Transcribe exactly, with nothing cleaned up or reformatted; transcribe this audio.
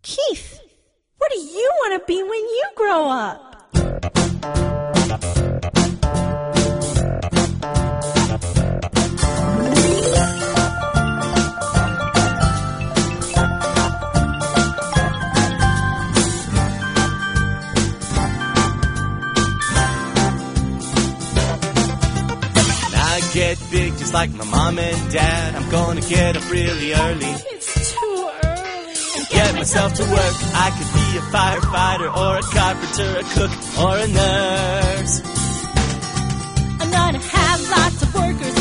Keith, what do you want to be when you grow up? Get big just like my mom and dad. I'm gonna get up really early. It's too early. And get myself to work. I could be a firefighter or a carpenter, a cook or a nurse. I'm gonna have lots of workers